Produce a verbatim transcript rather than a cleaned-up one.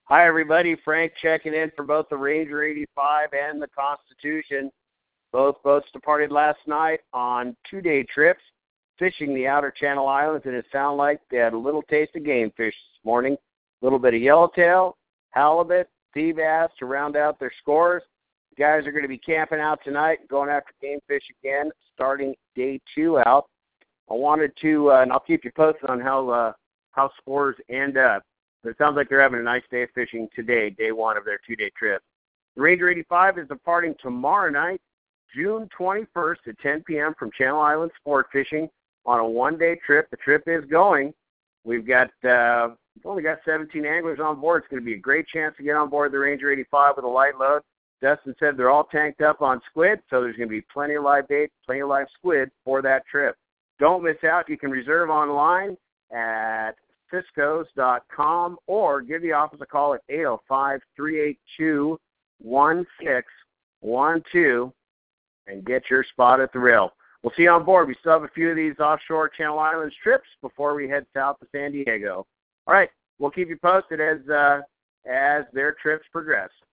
Hi, everybody. Frank checking in for both the Ranger eighty-five and the Constitution. Both boats departed last night on two-day trips, fishing the Outer Channel Islands, and it sounded like they had a little taste of game fish this morning. A little bit of yellowtail, halibut, sea bass to round out their scores. The guys are going to be camping out tonight, going after game fish again, starting day two out. I wanted to, uh, and I'll keep you posted on how uh, how scores end up. But it sounds like they're having a nice day of fishing today, day one of their two-day trip. The Ranger eighty-five is departing tomorrow night, June twenty-first at ten p.m. from Channel Islands Sport Fishing on a one-day trip. The trip is going. We've got uh, we've only got seventeen anglers on board. It's going to be a great chance to get on board the Ranger eighty-five with a light load. Dustin said they're all tanked up on squid, so there's going to be plenty of live bait, plenty of live squid for that trip. Don't miss out. You can reserve online at ciscos dot com or give the office a call at eight oh five, three eight two, one six one two and get your spot at the rail. We'll see you on board. We still have a few of these offshore Channel Islands trips before we head south to San Diego. All right, we'll keep you posted as uh, as their trips progress.